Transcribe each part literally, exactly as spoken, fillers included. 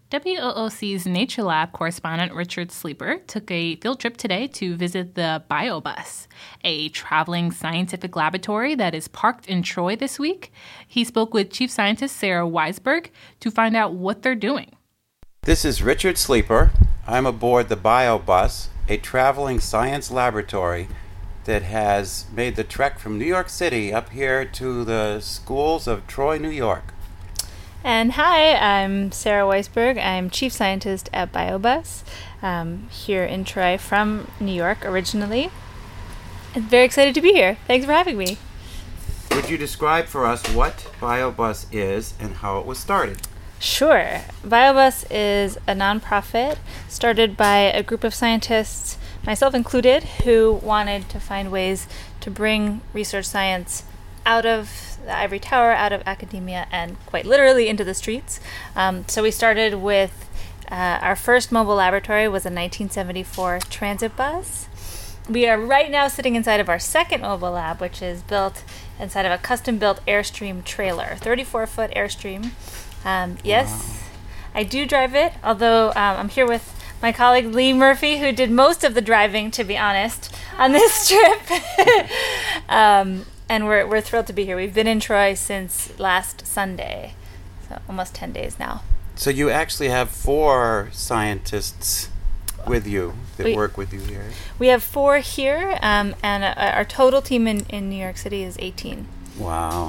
W O O C's Nature Lab correspondent Richard Sleeper took a field trip today to visit the BioBus, a traveling scientific laboratory that is parked in Troy this week. He spoke with Chief Scientist Sarah Weisberg to find out what they're doing. This is Richard Sleeper. I'm aboard the BioBus, a traveling science laboratory that has made the trek from New York City up here to the schools of Troy, New York. And hi, I'm Sarah Weisberg. I'm Chief Scientist at BioBus um, here in Troy from New York originally. I'm very excited to be here. Thanks for having me. Would you describe for us what BioBus is and how it was started? Sure. BioBus is a nonprofit started by a group of scientists, myself included, who wanted to find ways to bring research science out of the ivory tower, out of academia, and quite literally into the streets. Um, so we started with uh, our first mobile laboratory was a nineteen seventy-four transit bus. We are right now sitting inside of our second mobile lab, which is built inside of a custom-built Airstream trailer, thirty-four foot Airstream. Um, yes, wow. I do drive it, although um, I'm here with my colleague Lee Murphy, who did most of the driving, to be honest, on this trip. um, And we're we're thrilled to be here. We've been in Troy since last Sunday, so almost ten days now. So you actually have four scientists with you that we, work with you here. We have four here, um, and uh, our total team in, in New York City is eighteen. Wow.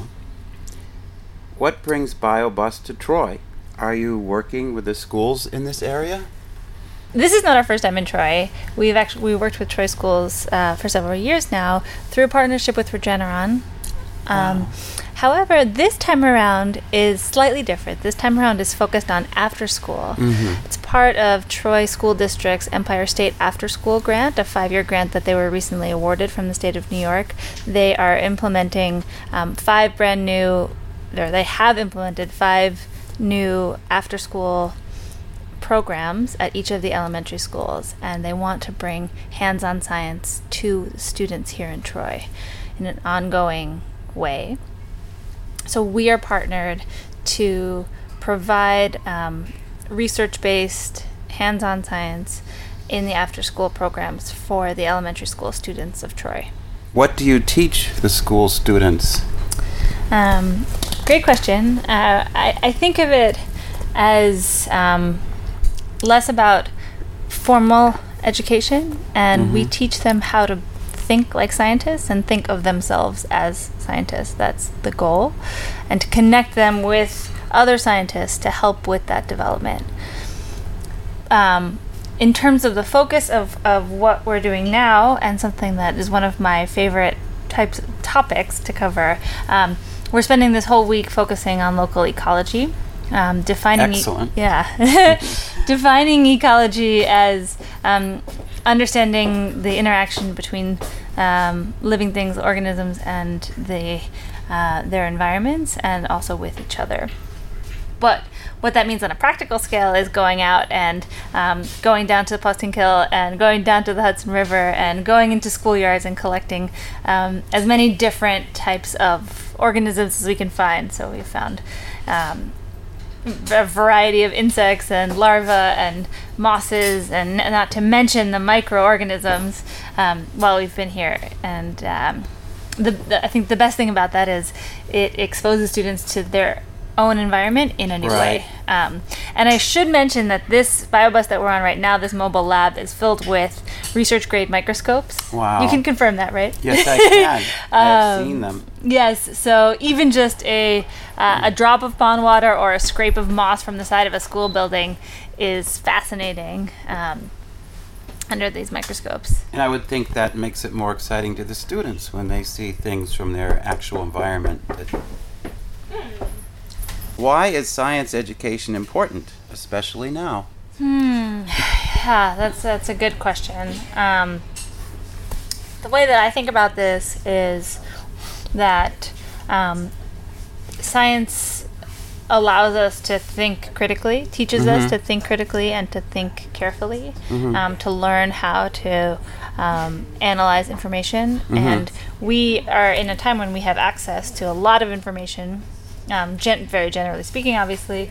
What brings BioBus to Troy? Are you working with the schools in this area? This is not our first time in Troy. We've actually we worked with Troy schools uh, for several years now through a partnership with Regeneron. Um, wow. However, this time around is slightly different. This time around is focused on after school. Mm-hmm. It's part of Troy School District's Empire State After School Grant, a five-year grant that they were recently awarded from the state of New York. They are implementing um, five brand new, or they have implemented five new after-school programs at each of the elementary schools, and they want to bring hands-on science to students here in Troy in an ongoing way. So we are partnered to provide um, research-based hands-on science in the after-school programs for the elementary school students of Troy. What do you teach the school students? Um, great question. Uh, I, I think of it as um, less about formal education, and mm-hmm. we teach them how to think like scientists and think of themselves as scientists. That's the goal, and to connect them with other scientists to help with that development. Um, in terms of the focus of, of what we're doing now, and something that is one of my favorite types of topics to cover, um, we're spending this whole week focusing on local ecology. Um, defining Excellent. E- yeah, defining ecology as um, understanding the interaction between um, living things, organisms, and the uh, their environments, and also with each other. But what that means on a practical scale is going out and um, going down to the Postinkil and going down to the Hudson River and going into schoolyards and collecting um, as many different types of organisms as we can find. So we found um, a variety of insects and larvae and mosses, and not to mention the microorganisms um, while we've been here. And um, the, the, I think the best thing about that is it exposes students to their own environment in a new right. way. Um, and I should mention that this BioBus that we're on right now, this mobile lab, is filled with research-grade microscopes. Wow. You can confirm that, right? Yes, I can. I've um, seen them. Yes, so even just a uh, a drop of pond water or a scrape of moss from the side of a school building is fascinating um, under these microscopes. And I would think that makes it more exciting to the students when they see things from their actual environment. That Why is science education important, especially now? Hmm. Yeah, that's that's a good question. Um, the way that I think about this is that um, science allows us to think critically, teaches mm-hmm. us to think critically and to think carefully, mm-hmm. um, to learn how to um, analyze information. Mm-hmm. And we are in a time when we have access to a lot of information, um, gen- very generally speaking, obviously,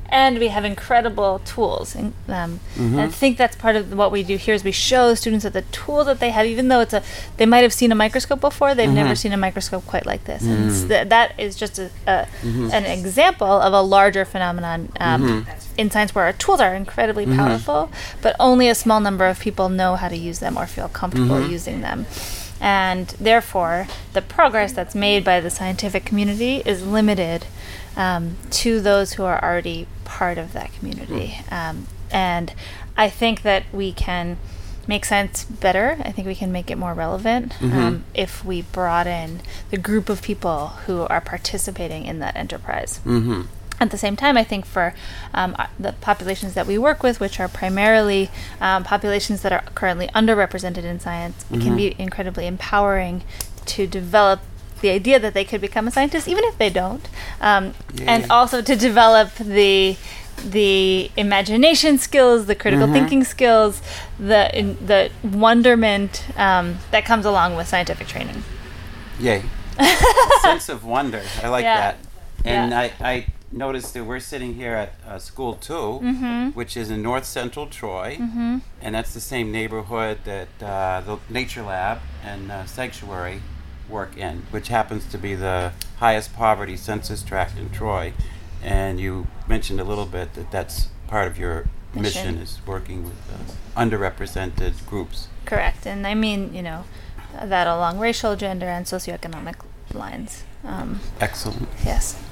and we have incredible tools. And, um, Mm-hmm. and I think that's part of what we do here is we show students that the tools that they have, even though it's a, they might have seen a microscope before, they've never seen a microscope quite like this. And it's th- that is just a, a, an example of a larger phenomenon um, in science where our tools are incredibly powerful, but only a small number of people know how to use them or feel comfortable using them. And therefore, the progress that's made by the scientific community is limited um, to those who are already part of that community. Um, and I think that we can make science better. I think we can make it more relevant um, if we broaden the group of people who are participating in that enterprise. Mm-hmm. At the same time, I think for um, uh, the populations that we work with, which are primarily um, populations that are currently underrepresented in science, it can be incredibly empowering to develop the idea that they could become a scientist, even if they don't, um, and also to develop the the imagination skills, the critical thinking skills, the in, the wonderment um, that comes along with scientific training. Yay. Sense of wonder. I like Yeah. that. And Yeah. I, I noticed that we're sitting here at uh, School two, which is in North Central Troy. And that's the same neighborhood that uh, the Nature Lab and uh, Sanctuary work in, which happens to be the highest poverty census tract in Troy. And you mentioned a little bit that that's part of your mission, Mission. is working with uh, underrepresented groups. Correct. And I mean, you know, that along racial, gender, and socioeconomic lines. Um, Excellent. yes.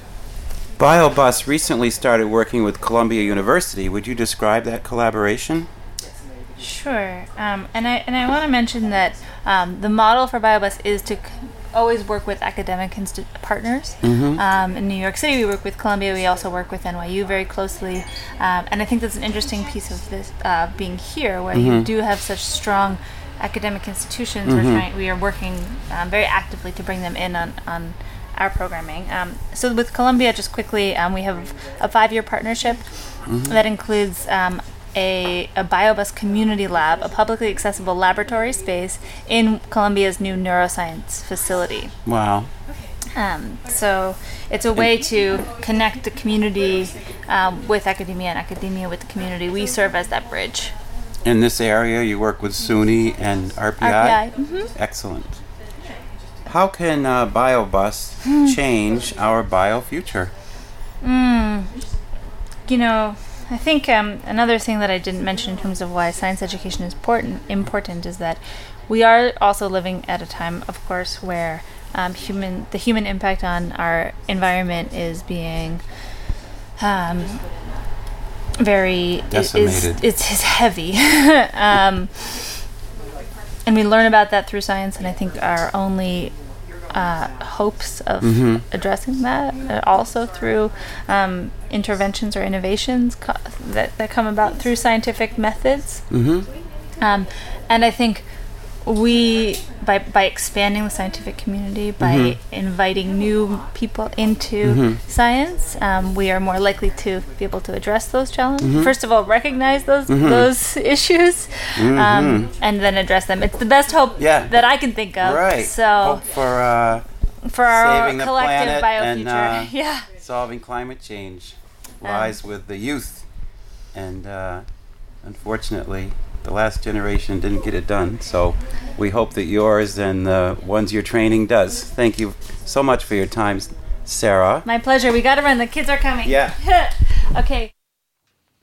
BioBus recently started working with Columbia University. Would you describe that collaboration? Sure. Um, and I and I want to mention that um, the model for BioBus is to c- always work with academic insti- partners. Um, in New York City, we work with Columbia. We also work with N Y U very closely. Um, and I think that's an interesting piece of this uh, being here, where you do have such strong academic institutions. We're trying, we are working um, very actively to bring them in on, on our programming. Um, so with Columbia, just quickly, um, we have a five-year partnership that includes um, a, a BioBus community lab, a publicly accessible laboratory space in Columbia's new neuroscience facility. Wow. Um, so it's a way to connect the community um, with academia and academia with the community. We serve as that bridge. In this area, you work with SUNY and R P I? R P I, mhm. Excellent. How can uh, BioBus change our bio future? Mm, you know, I think um, another thing that I didn't mention in terms of why science education is important, important is that we are also living at a time, of course, where um, human the human impact on our environment is being um, very Decimated. Is, it's, it's heavy, um, and we learn about that through science. And I think our only uh, hopes of addressing that uh, also through um, interventions or innovations co- that that come about through scientific methods. Mm-hmm. Um, and I think we, by by expanding the scientific community, by Mm-hmm. inviting new people into science, um, we are more likely to be able to address those challenges. Mm-hmm. First of all, recognize those those issues, um, and then address them. It's the best hope Mm-hmm. Yeah. that I can think of. Right. So Hope for uh, for our saving the collective planet bio and, future, uh, yeah. solving climate change Um, lies with the youth. And uh, unfortunately, the last generation didn't get it done. So we hope that yours and the ones you're training does. Thank you so much for your time, Sarah. My pleasure. We got to run. The kids are coming. Yeah. Okay.